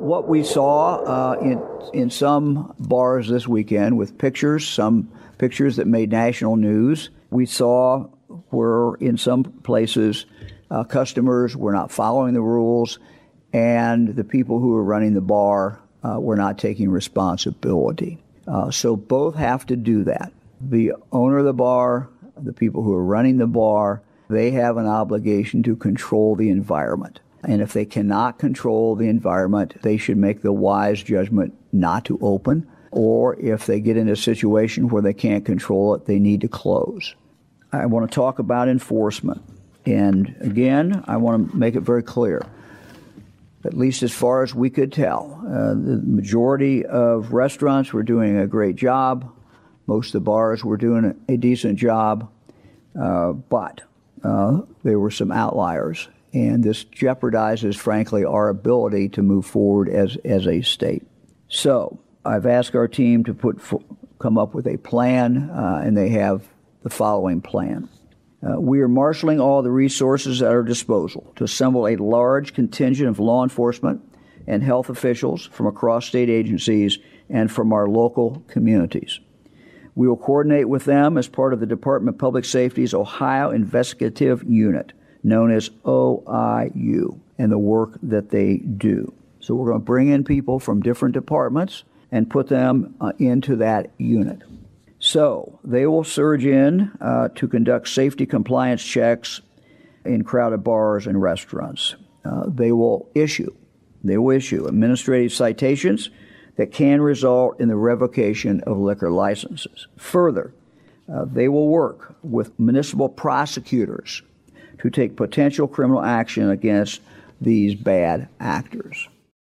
what we saw in some bars this weekend with pictures, some pictures that made national news, we saw where in some places customers were not following the rules and the people who were running the bar were not taking responsibility. So both have to do that. The owner of the bar, the people who are running the bar, they have an obligation to control the environment. And if they cannot control the environment, they should make the wise judgment not to open. Or if they get in a situation where they can't control it, they need to close. I want to talk about enforcement. And again, I want to make it very clear, at least as far as we could tell, the majority of restaurants were doing a great job. Most of the bars were doing a decent job. But there were some outliers. And this jeopardizes, frankly, our ability to move forward as a state. So I've asked our team to come up with a plan, and they have the following plan. We are marshaling all the resources at our disposal to assemble a large contingent of law enforcement and health officials from across state agencies and from our local communities. We will coordinate with them as part of the Department of Public Safety's Ohio Investigative Unit, known as OIU, and the work that they do. So we're going to bring in people from different departments and put them into that unit. So they will surge in to conduct safety compliance checks in crowded bars and restaurants. They will issue administrative citations that can result in the revocation of liquor licenses. Further, they will work with municipal prosecutors to take potential criminal action against these bad actors.